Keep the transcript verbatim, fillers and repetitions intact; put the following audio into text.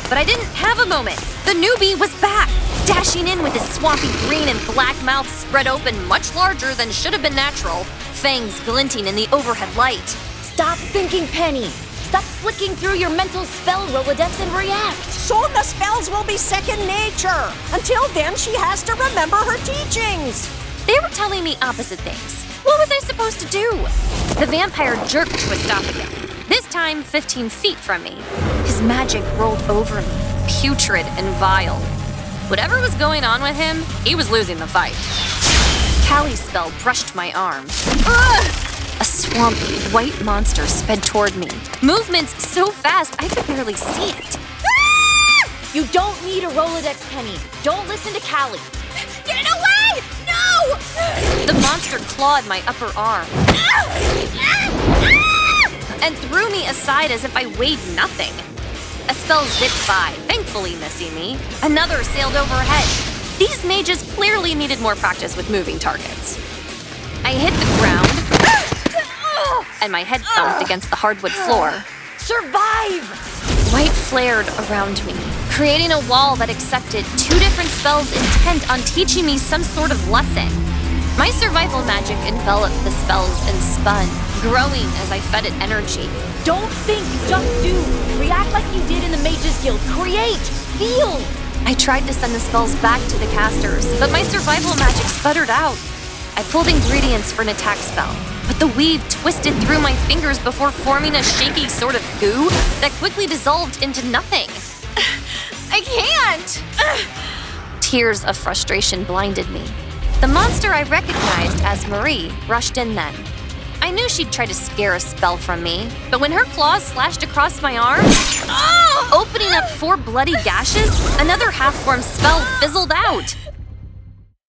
But I didn't have a moment. The newbie was back, dashing in with his swampy green and black mouth spread open much larger than should have been natural, fangs glinting in the overhead light. Stop thinking, Penny. Stop flicking through your mental spell Rolodex and react. Soon the spells will be second nature. Until then, she has to remember her teachings. They were telling me opposite things. What was I supposed to do? The vampire jerked to a stop again, this time fifteen feet from me. His magic rolled over me, putrid and vile. Whatever was going on with him, he was losing the fight. Callie's spell brushed my arm. Ugh! A swampy, white monster sped toward me. Movements so fast I could barely see it. Ah! You don't need a Rolodex, Penny. Don't listen to Callie. Get it away! No! The monster clawed my upper arm and threw me aside as if I weighed nothing. A spell zipped by, thankfully missing me. Another sailed overhead. These mages clearly needed more practice with moving targets. I hit the ground, and my head thumped against the hardwood floor. Survive! White flared around me, creating a wall that accepted two different spells intent on teaching me some sort of lesson. My survival magic enveloped the spells and spun, growing as I fed it energy. Don't think, just do. React like you did in the Mages Guild. Create, feel. I tried to send the spells back to the casters, but my survival magic sputtered out. I pulled ingredients for an attack spell, but the weave twisted through my fingers before forming a shaky sort of goo that quickly dissolved into nothing. I can't! Tears of frustration blinded me. The monster I recognized as Marie rushed in then. I knew she'd try to scare a spell from me, but when her claws slashed across my arm, oh! opening up four bloody gashes, another half-formed spell fizzled out.